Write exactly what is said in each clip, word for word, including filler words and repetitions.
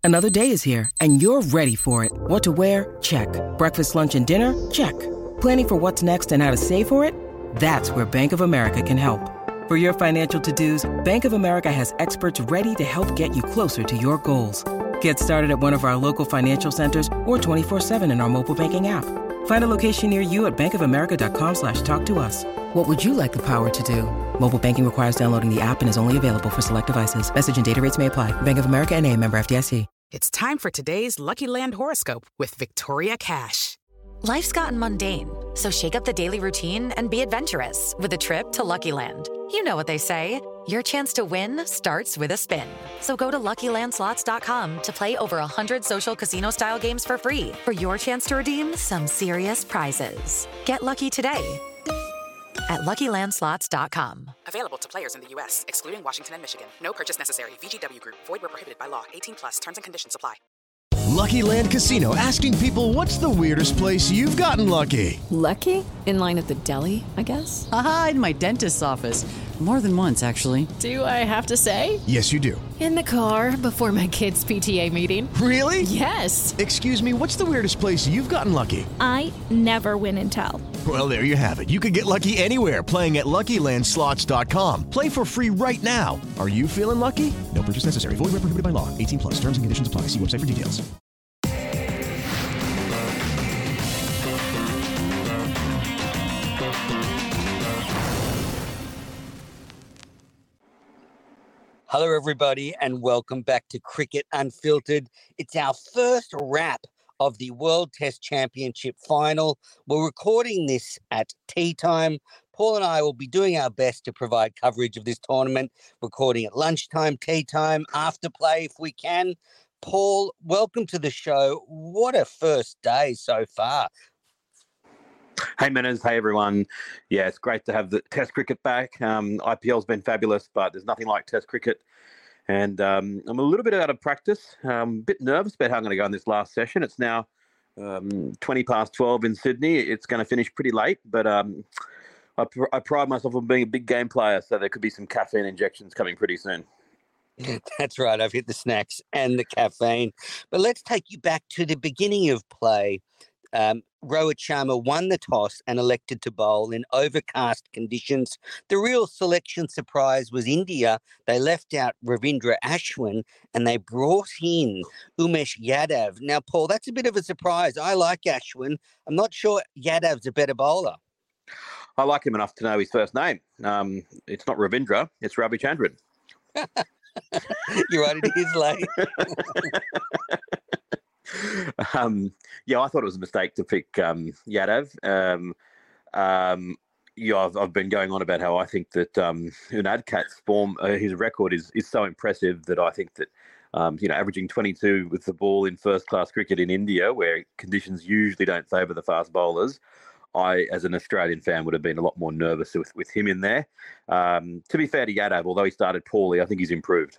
Another day is here, and you're ready for it. What to wear? Check. Breakfast, lunch, and dinner? Check. Planning for what's next and how to save for it? That's where Bank of America can help. For your financial to-dos, Bank of America has experts ready to help get you closer to your goals. Get started at one of our local financial centers or twenty-four seven in our mobile banking app. Find a location near you at bankofamerica.com slash talk to us. What would you like the power to do? Mobile banking requires downloading the app and is only available for select devices. Message and data rates may apply. Bank of America N A, member F D I C. It's time for today's Lucky Land horoscope with Victoria Cash. Life's gotten mundane, so shake up the daily routine and be adventurous with a trip to Lucky Land. You know what they say, your chance to win starts with a spin. So go to Lucky Land Slots dot com to play over one hundred social casino-style games for free for your chance to redeem some serious prizes. Get lucky today at Lucky Land Slots dot com. Available to players in the U S, excluding Washington and Michigan. No purchase necessary. V G W Group. Void where prohibited by law. eighteen plus. Terms and conditions apply. Lucky Land Casino, asking people, what's the weirdest place you've gotten lucky? Lucky? In line at the deli, I guess? Aha, in my dentist's office. More than once, actually. Do I have to say? Yes, you do. In the car before my kids' P T A meeting. Really? Yes. Excuse me, what's the weirdest place you've gotten lucky? I never win and tell. Well, there you have it. You can get lucky anywhere, playing at Lucky Land Slots dot com. Play for free right now. Are you feeling lucky? No purchase necessary. Void where prohibited by law. eighteen plus. Terms and conditions apply. See website for details. Hello, everybody, and welcome back to Cricket Unfiltered. It's our first wrap of the World Test Championship final. We're recording this at tea time. Paul and I will be doing our best to provide coverage of this tournament, recording at lunchtime, tea time, after play if we can. Paul, welcome to the show. What a first day so far. Hey, Menners. Hey, everyone. Yeah, it's great to have the Test cricket back. Um, I P L's been fabulous, but there's nothing like Test cricket. And um, I'm a little bit out of practice. I'm a bit nervous about how I'm going to go in this last session. It's now um, twenty past twelve in Sydney. It's going to finish pretty late, but um, I, pr- I pride myself on being a big game player, so there could be some caffeine injections coming pretty soon. That's right. I've hit the snacks and the caffeine. But let's take you back to the beginning of play. Um, Rohit Sharma won the toss and elected to bowl in overcast conditions. The real selection surprise was India. They left out Ravindra Ashwin and they brought in Umesh Yadav. Now, Paul, that's a bit of a surprise. I like Ashwin. I'm not sure Yadav's a better bowler. I like him enough to know his first name. Um, it's not Ravindra, it's Ravichandran. You're right, it is late. Um, yeah, I thought it was a mistake to pick um, Yadav. Um, um, yeah, I've, I've been going on about how I think that um, Unadkat's form, uh, his record is is so impressive that I think that um, you know, averaging twenty-two with the ball in first-class cricket in India, where conditions usually don't favour the fast bowlers, I, as an Australian fan, would have been a lot more nervous with, with him in there. Um, to be fair to Yadav, although he started poorly, I think he's improved.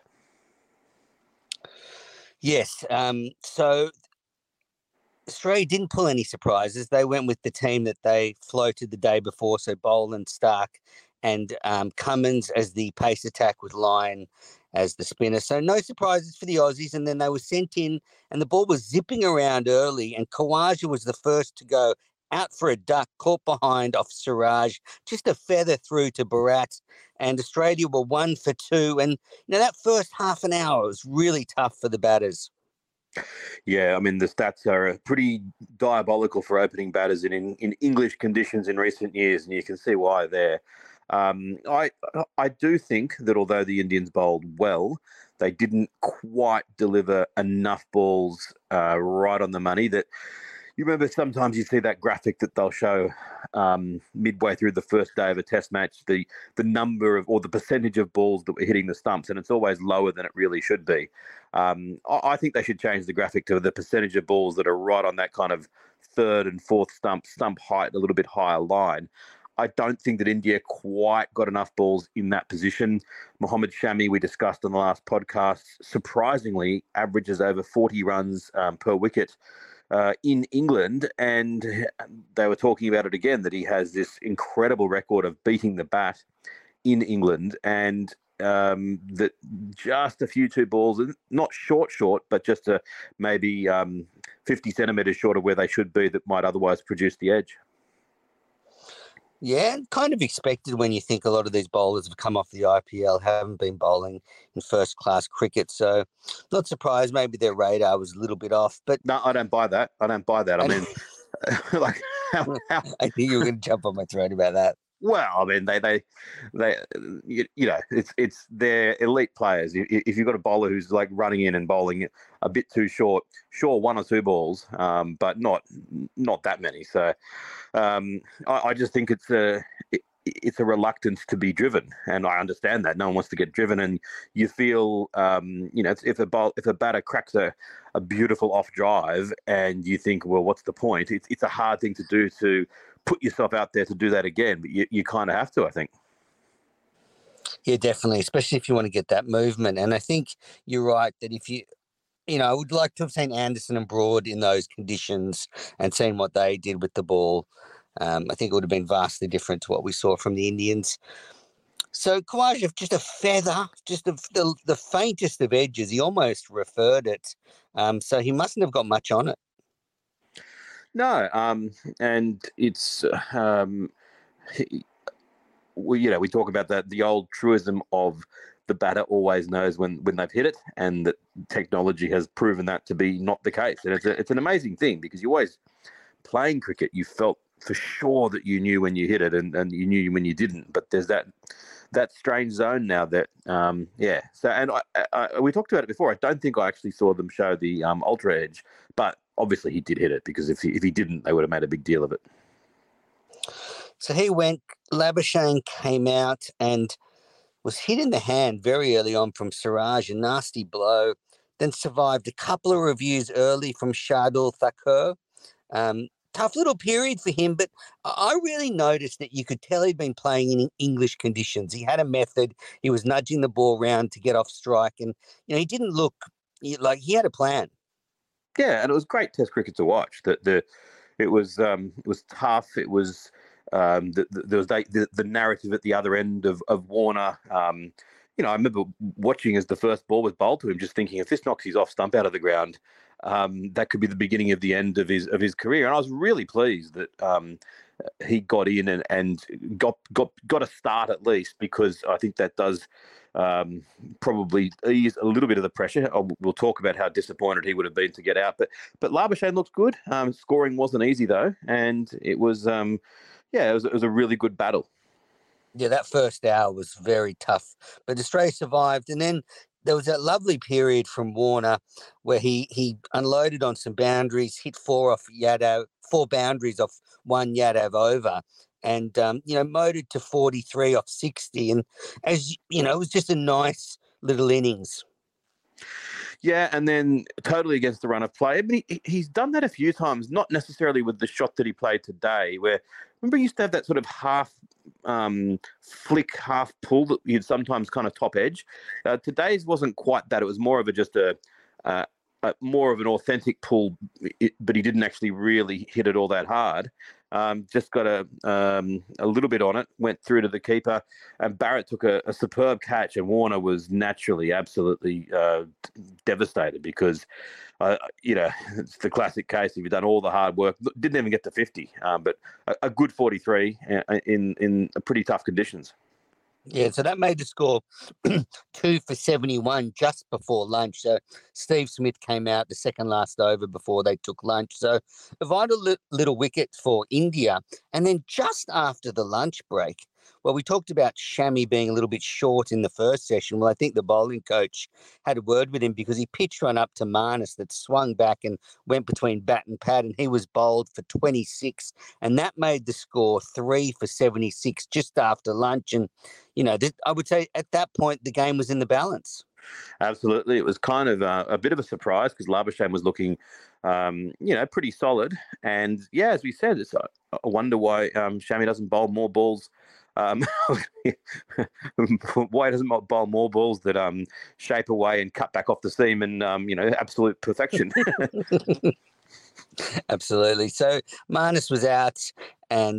Yes. Um, so Australia didn't pull any surprises. They went with the team that they floated the day before. So Boland, Stark and um, Cummins as the pace attack with Lyon as the spinner. So no surprises for the Aussies. And then they were sent in and the ball was zipping around early and Khawaja was the first to go out for a duck, caught behind off Siraj, just a feather through to Bharat. And Australia were one for two. And, you know, that first half an hour was really tough for the batters. Yeah, I mean, the stats are pretty diabolical for opening batters in, in, in English conditions in recent years, and you can see why there. Um, I I do think that although the Indians bowled well, they didn't quite deliver enough balls uh, right on the money. That you remember sometimes you see that graphic that they'll show um, midway through the first day of a test match, the the number of or the percentage of balls that were hitting the stumps, and it's always lower than it really should be. Um, I, I think they should change the graphic to the percentage of balls that are right on that kind of third and fourth stump, stump height, a little bit higher line. I don't think that India quite got enough balls in that position. Mohammad Shami, we discussed on the last podcast, surprisingly averages over forty runs um, per wicket uh, in England. And they were talking about it again, that he has this incredible record of beating the bat in England. And um, that just a few two balls, not short, short, but just a maybe um, fifty centimetres short of where they should be that might otherwise produce the edge. Yeah, kind of expected when you think a lot of these bowlers have come off the I P L, haven't been bowling in first-class cricket. So not surprised. Maybe their radar was a little bit off. But no, I don't buy that. I don't buy that. I mean, like, how, how... I think you were going to jump on my throat about that. Well, I mean, they, they, they, you, you know, it's it's they're elite players. If, if you've got a bowler who's like running in and bowling a bit too short, sure, one or two balls, um, but not not that many. So, um, I, I just think it's a it, it's a reluctance to be driven, and I understand that no one wants to get driven, and you feel, um, you know, if a bowl, if a batter cracks a, a beautiful off drive, and you think, well, what's the point? It's it's a hard thing to do to put yourself out there to do that again, but you, you kind of have to, I think. Yeah, definitely, especially if you want to get that movement. And I think you're right that if you, you know, I would like to have seen Anderson and Broad in those conditions and seen what they did with the ball. Um, I think it would have been vastly different to what we saw from the Indians. So Khawaja, just a feather, just a, the, the faintest of edges. He almost referred it. Um, so he mustn't have got much on it. No, um, and it's, um, we, you know, we talk about that, the old truism of the batter always knows when, when they've hit it, and that technology has proven that to be not the case. And it's a, it's an amazing thing, because you always, playing cricket, you felt for sure that you knew when you hit it, and, and you knew when you didn't. But there's that that strange zone now that, um, yeah. So, and I, I, we talked about it before. I don't think I actually saw them show the um, ultra edge, but obviously he did hit it, because if he, if he didn't, they would have made a big deal of it. So he went, Labuschagne came out and was hit in the hand very early on from Siraj, a nasty blow, then survived a couple of reviews early from Shardul Thakur. Um, tough little period for him, but I really noticed that you could tell he'd been playing in English conditions. He had a method. He was nudging the ball around to get off strike, and you know he didn't look like he had a plan. Yeah, and it was great Test cricket to watch. That the, it was um, it was tough. It was um, the, the, there was the, the narrative at the other end of of Warner. Um, you know, I remember watching as the first ball was bowled to him, just thinking, if this knocks his off stump out of the ground, um, that could be the beginning of the end of his of his career. And I was really pleased that um, he got in and, and got got got a start at least, because I think that does um, probably ease a little bit of the pressure. I'll, we'll talk about how disappointed he would have been to get out. But but Labuschagne looks good. Um, scoring wasn't easy though, and it was um, yeah, it was it was a really good battle. Yeah, that first hour was very tough, but Australia survived. And then there was that lovely period from Warner where he he unloaded on some boundaries, hit four off Yadav, four boundaries off one Yadav over, and um, you know motored to forty-three off sixty. And as you know, it was just a nice little innings. Yeah, and then totally against the run of play. I mean, he, he's done that a few times, not necessarily with the shot that he played today, where, remember he used to have that sort of half um, flick, half pull that you'd sometimes kind of top edge. Uh, today's wasn't quite that. It was more of a just a, uh, a more of an authentic pull, it, but he didn't actually really hit it all that hard. Um, just got a um, a little bit on it, went through to the keeper, and Barrett took a, a superb catch, and Warner was naturally absolutely uh, devastated because, uh, you know, it's the classic case. If you've done all the hard work, didn't even get to fifty, um, but a, a good forty-three in in pretty tough conditions. Yeah, so that made the score two for seventy-one just before lunch. So Steve Smith came out the second last over before they took lunch. So a vital li- little wicket for India. And then just after the lunch break, well, we talked about Shami being a little bit short in the first session. Well, I think the bowling coach had a word with him because he pitched one up to Marnus that swung back and went between bat and pad, and he was bowled for twenty-six. And that made the score three for seventy-six just after lunch. And, you know, th- I would say at that point, the game was in the balance. Absolutely. It was kind of a, a bit of a surprise because Labuschagne was looking, um, you know, pretty solid. And, yeah, as we said, it's, I wonder why um, Shami doesn't bowl more balls. Um, why doesn't bowl more balls that um, shape away and cut back off the seam and, um, you know, absolute perfection? Absolutely. So Marnus was out and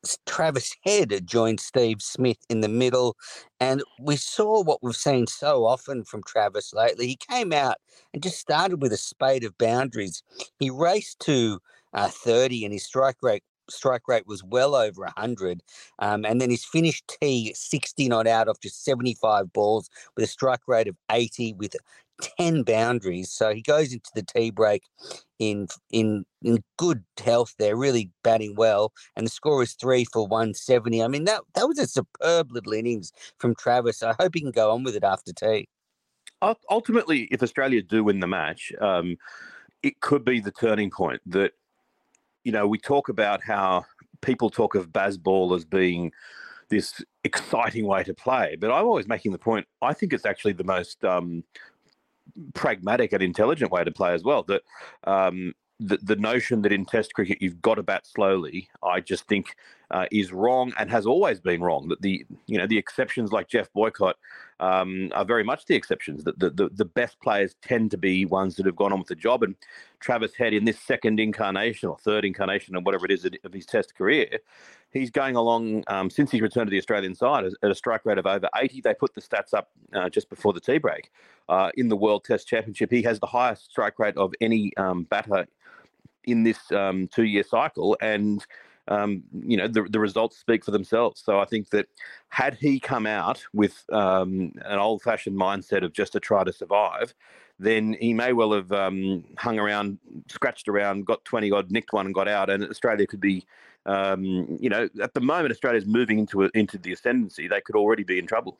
Travis Head had joined Steve Smith in the middle, and we saw what we've seen so often from Travis lately. He came out and just started with a spade of boundaries. He raced to uh, thirty, and his strike rate strike rate was well over one hundred. Um, and then his finished tee, sixty not out of just seventy-five balls with a strike rate of eighty with ten boundaries. So he goes into the tee break in in in good health there, really batting well. And the score is three for one seventy. I mean, that, that was a superb little innings from Travis. I hope he can go on with it after tea. Ultimately, if Australia do win the match, um, it could be the turning point that, you know, we talk about how people talk of Bazball as being this exciting way to play, but I'm always making the point, I think it's actually the most um, pragmatic and intelligent way to play as well. That um, the, the notion that in Test cricket you've got to bat slowly, I just think uh, is wrong and has always been wrong. That the you know the exceptions like Jeff Boycott um, are very much the exceptions. That the, the the best players tend to be ones that have gone on with the job. And Travis Head, in this second incarnation or third incarnation or whatever it is of his Test career, he's going along um, since he's returned to the Australian side at a strike rate of over eighty. They put the stats up uh, just before the tea break. Uh, in the World Test Championship, he has the highest strike rate of any um, batter in this um, two-year cycle, and um, you know the, the results speak for themselves. So I think that had he come out with um, an old-fashioned mindset of just to try to survive, then he may well have um, hung around, scratched around, got twenty odd, nicked one, and got out, and Australia could be. Um, you know, at the moment, Australia's moving into a, into the ascendancy. They could already be in trouble.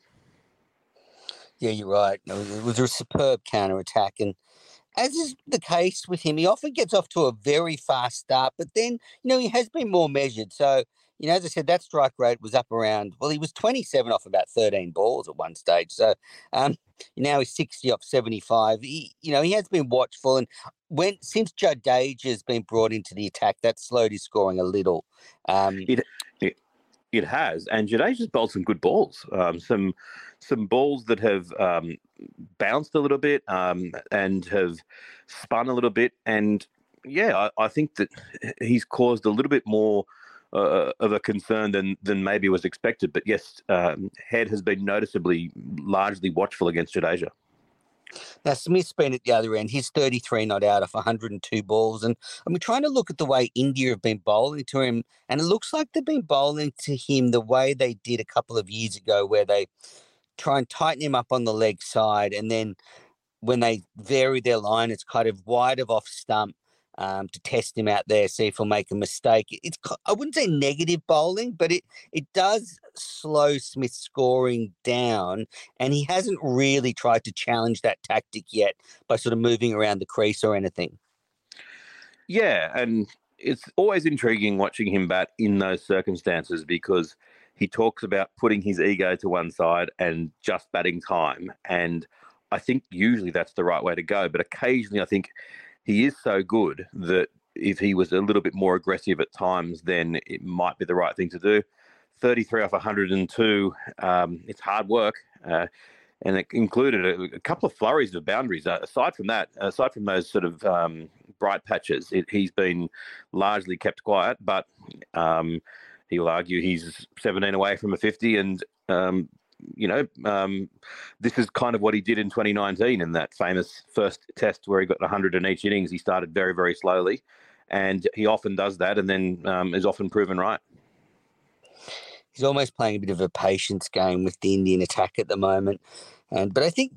Yeah, you're right. It was a superb counter-attack, and as is the case with him, he often gets off to a very fast start, but then, you know, he has been more measured. So, you know, as I said, that strike rate was up around, well, he was twenty-seven off about thirteen balls at one stage. So um, now he's sixty off seventy-five. He, you know, he has been watchful, and when since Jadeja has been brought into the attack, that slowed his scoring a little. Um, it, it it has, and Jadeja's bowled some good balls, um, some some balls that have um, bounced a little bit um, and have spun a little bit, and yeah, I, I think that he's caused a little bit more uh, of a concern than than maybe was expected. But yes, um, Head has been noticeably largely watchful against Jadeja. Now, Smith's been at the other end. He's thirty-three not out of one hundred two balls. And I'm trying to look at the way India have been bowling to him, and it looks like they've been bowling to him the way they did a couple of years ago, where they try and tighten him up on the leg side, and then when they vary their line, it's kind of wide of off stump um, to test him out there, see if he'll make a mistake. It's I wouldn't say negative bowling, but it it does slow Smith's scoring down, and he hasn't really tried to challenge that tactic yet by sort of moving around the crease or anything. Yeah, and it's always intriguing watching him bat in those circumstances, because he talks about putting his ego to one side and just batting time. And I think usually that's the right way to go. But occasionally I think he is so good that if he was a little bit more aggressive at times, then it might be the right thing to do. thirty-three off one hundred two, um, it's hard work. Uh, and it included a, a couple of flurries of boundaries. Uh, aside from that, aside from those sort of um, bright patches, it, he's been largely kept quiet, but um, he will argue he's seventeen away from a fifty, and um, you know, um, this is kind of what he did in twenty nineteen in that famous first test where he got one hundred in each innings. He started very, very slowly, and he often does that, and then um, is often proven right. He's almost playing a bit of a patience game with the Indian attack at the moment, and but I think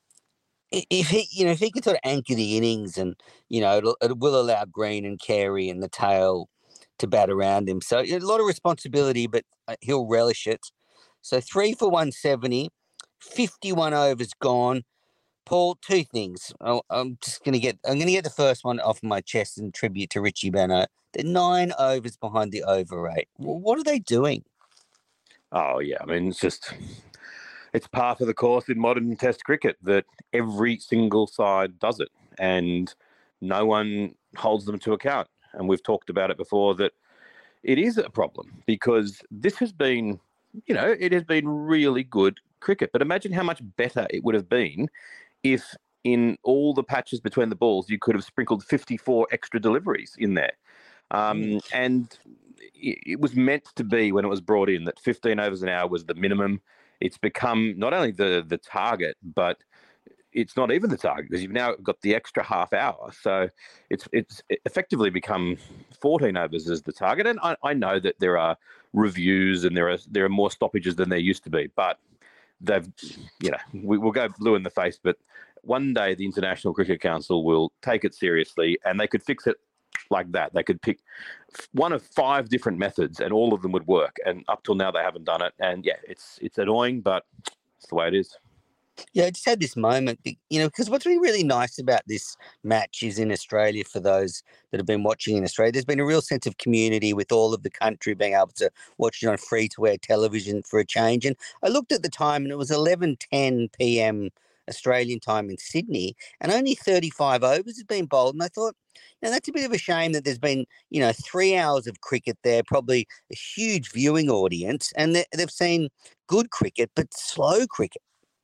if he, you know, if he can sort of anchor the innings, and you know, it'll, it will allow Green and Carey and the tail to bat around him. So a lot of responsibility, but he'll relish it. So three for one seventy, fifty-one overs gone. Paul, two things. Oh, I'm just going to get, I'm going to get the first one off my chest in tribute to Richie Benaud. They're nine overs behind the over rate. What are they doing? Oh, yeah. I mean, it's just, it's par for the course in modern Test cricket that every single side does it, and no one holds them to account. And we've talked about it before, that it is a problem, because this has been, you know, it has been really good cricket. But imagine how much better it would have been if in all the patches between the balls, you could have sprinkled fifty-four extra deliveries in there. Um, and it, it was meant to be when it was brought in that fifteen overs an hour was the minimum. It's become not only the the target, but it's not even the target because you've now got the extra half hour. So it's it's effectively become fourteen overs as the target. And I, I know that there are reviews and there are there are more stoppages than there used to be, but they've, you know, we will go blue in the face, but one day the International Cricket Council will take it seriously and they could fix it like that. They could pick one of five different methods and all of them would work. And up till now, they haven't done it. And yeah, it's it's annoying, but it's the way it is. Yeah, I just had this moment, you know, because what's been really nice about this match is in Australia, for those that have been watching in Australia, there's been a real sense of community with all of the country being able to watch it on free-to-air television for a change. And I looked at the time and it was eleven ten p.m. Australian time in Sydney, and only thirty-five overs had been bowled. And I thought, you know, that's a bit of a shame that there's been, you know, three hours of cricket there, probably a huge viewing audience, and they've seen good cricket, but slow cricket.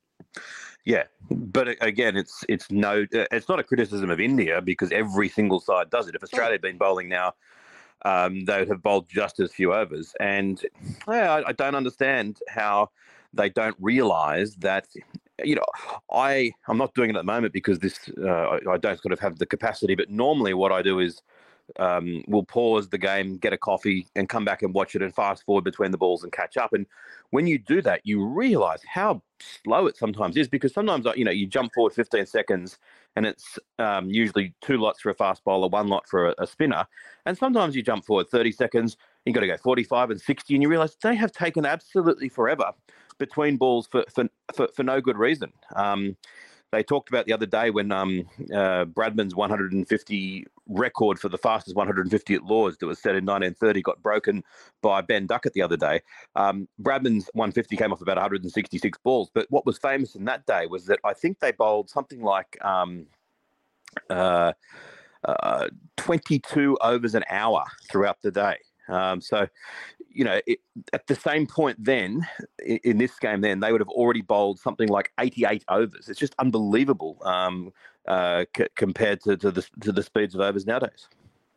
Yeah, but again, it's it's no, it's not a criticism of India because every single side does it. If Australia had been bowling now, um, they would have bowled just as few overs. And yeah, I, I don't understand how they don't realise that. You know, I I'm not doing it at the moment because this uh, I, I don't sort of have the capacity. But normally, what I do is um, we'll pause the game, get a coffee, and come back and watch it, and fast forward between the balls and catch up. And when you do that, you realise how slow it sometimes is because sometimes you know you jump forward fifteen seconds, and it's um, usually two lots for a fast bowler, one lot for a, a spinner, and sometimes you jump forward thirty seconds. You got to go forty-five and sixty, and you realise they have taken absolutely forever between balls for for, for, for no good reason. Um, they talked about the other day when um, uh, Bradman's one hundred fifty record for the fastest one hundred fifty at Lords that was set in nineteen thirty got broken by Ben Duckett the other day. Um, Bradman's one hundred fifty came off about one hundred sixty-six balls. But what was famous in that day was that I think they bowled something like um, uh, uh, twenty-two overs an hour throughout the day. Um, so, you know, it, at the same point then, in, in this game then, they would have already bowled something like eighty-eight overs. It's just unbelievable um, uh, c- compared to, to, the, to the speeds of overs nowadays.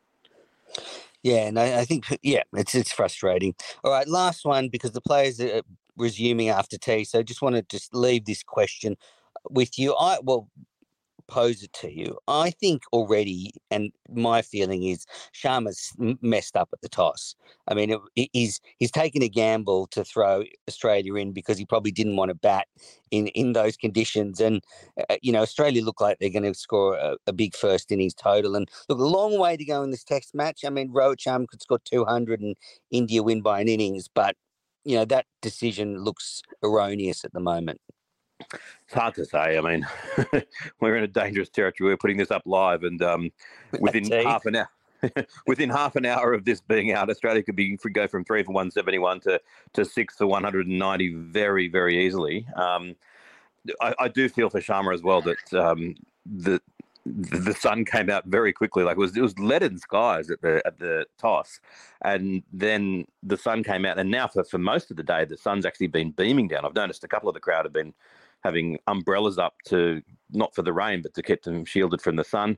Yeah, and I, I think, yeah, it's it's frustrating. All right, last one, because the players are resuming after tea, so I just want to just leave this question with you. I Well, pose it to you. I think already, and my feeling is Sharma's messed up at the toss. I mean, it, it, he's he's taken a gamble to throw Australia in because he probably didn't want to bat in, in those conditions. And, uh, you know, Australia look like they're going to score a, a big first innings total. And look, a long way to go in this Test match. I mean, Rohit Sharma could score two hundred and India win by an innings, but, you know, that decision looks erroneous at the moment. It's hard to say. I mean, we're in a dangerous territory. We're putting this up live, and um, within half an hour, within half an hour of this being out, Australia could be go from three for one seventy-one to to six for one hundred ninety very, very easily. Um, I, I do feel for Sharma as well that um, the the sun came out very quickly. Like it was it was leaden skies at the at the toss, and then the sun came out. And now for for most of the day, the sun's actually been beaming down. I've noticed a couple of the crowd have been having umbrellas up to, not for the rain, but to keep them shielded from the sun.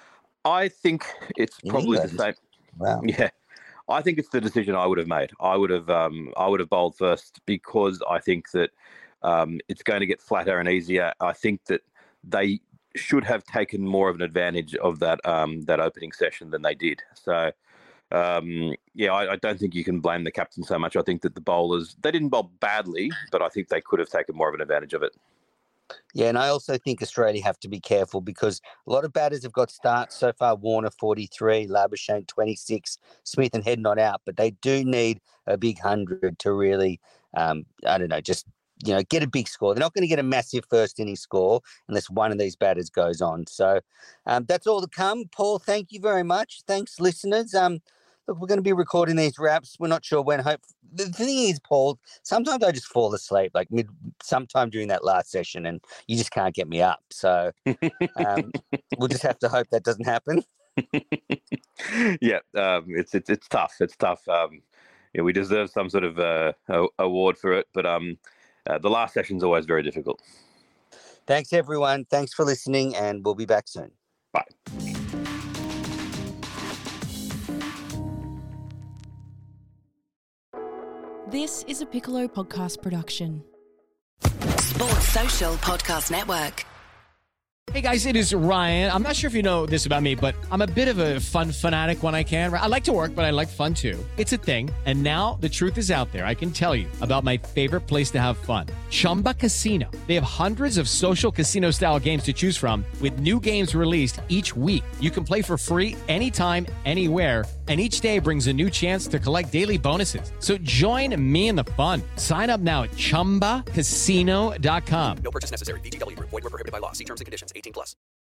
I think it's probably England. the same. Wow. Yeah. I think it's the decision I would have made. I would have um, I would have bowled first because I think that um, it's going to get flatter and easier. I think that they should have taken more of an advantage of that um, that opening session than they did. So, um, yeah, I, I don't think you can blame the captain so much. I think that the bowlers, they didn't bowl badly, but I think they could have taken more of an advantage of it. Yeah, and I also think Australia have to be careful because a lot of batters have got starts so far. Warner forty-three, Labuschagne twenty-six, Smith and Head not out, but they do need a big hundred to really, um, I don't know, just, you know, get a big score. They're not going to get a massive first inning score unless one of these batters goes on. So um, that's all to come. Paul, thank you very much. Thanks, listeners. Um, Look, we're going to be recording these wraps. We're not sure when. Hope the thing is, Paul, sometimes I just fall asleep, like mid, sometime during that last session, and you just can't get me up. So um, we'll just have to hope that doesn't happen. yeah, um, it's it's it's tough. It's tough. Um, yeah, we deserve some sort of uh, award for it, but um, uh, the last session is always very difficult. Thanks, everyone. Thanks for listening, and we'll be back soon. Bye. This is a Piccolo podcast production. Sports Social Podcast Network. Hey guys, it is Ryan. I'm not sure if you know this about me, but I'm a bit of a fun fanatic when I can. I like to work, but I like fun too. It's a thing. And now the truth is out there. I can tell you about my favorite place to have fun. Chumba Casino. They have hundreds of social casino style games to choose from with new games released each week. You can play for free anytime, anywhere. And each day brings a new chance to collect daily bonuses. So join me in the fun. Sign up now at chumba casino dot com. No purchase necessary. V G W Group. Void where prohibited by law. See terms and conditions. eighteen plus.